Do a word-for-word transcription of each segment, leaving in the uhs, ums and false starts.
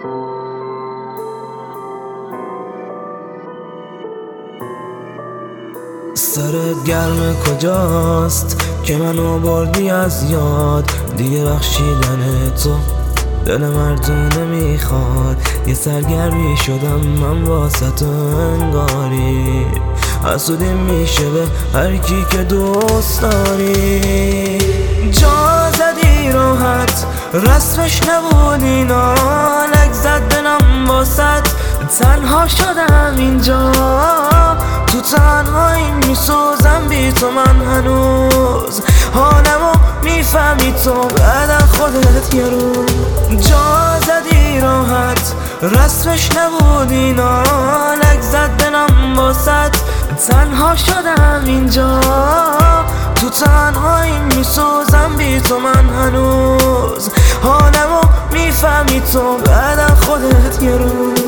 سرت گرم کجاست که منو بردی از یاد؟ دیگه بخشیدن تو دل مردونه میخواد. یه سرگرمی شدم من واسه تو انگاری، حسودی میشه به هر کی که دوست داری. جا زدی راحت رسمش نبود اینا، لک زد دلم واسط تنها شدم اینجا. تو تنهایی میسوزم بی تو، من هنوز حالمو میفهمی تو بعد از خودت یه روز. جا زدی راحت رسمش نبود اینا، لک زد دلم واسط تنها شدم اینجا. تو تنهایی میسوزم بی تو، من هنوز حالمو میفهمی تو بعد از خودت یه روز.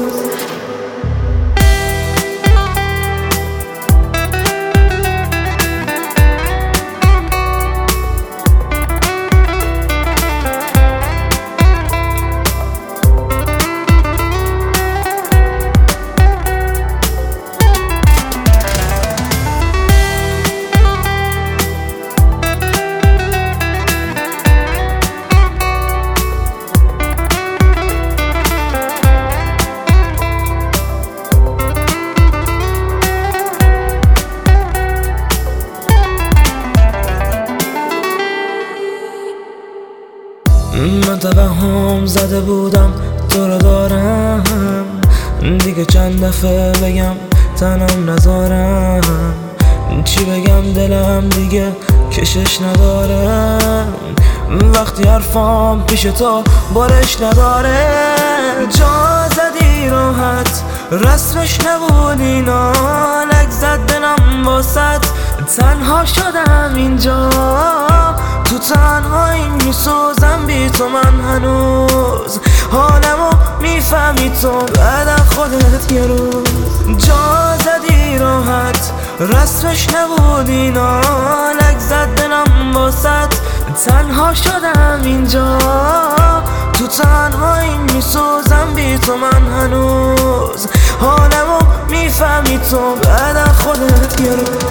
من توهم زده بودم تو رو دارم، دیگه چند دفعه بگم تنم نذارم. چی بگم دلم دیگه کشش ندارم، وقتی حرفام پیش تو بارش نداره. جا زدی راحت رسمش نبود اینا، لک زد دلم واسط تنها شدم اینجا. تو تنهایی میسوزم بی تو، من هنوز حالمو میفهمی تو بعد از خودت یه روز. جا زدی راحت رسمش نبود اینا، لک زد دلم واسط تنها شدم اینجا. تو تنهایی میسوزم بی تو، من هنوز حالمو میفهمی تو بعد از خودت یه روز.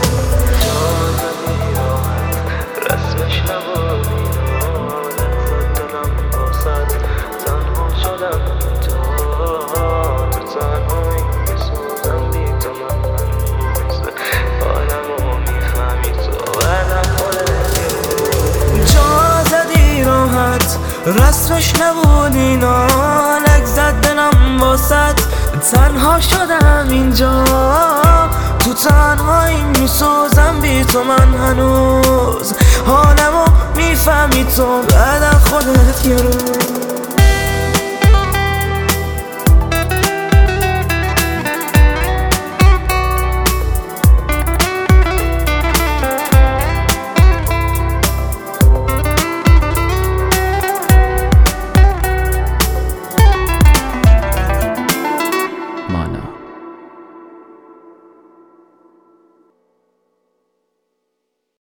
رسمش نبود اینا، لک زد دلم واسط تنها شدم اینجا. تو تنهایی میسوزم بی تو، من هنوز حالمو میفهمی تو بعد از خودت یه روز.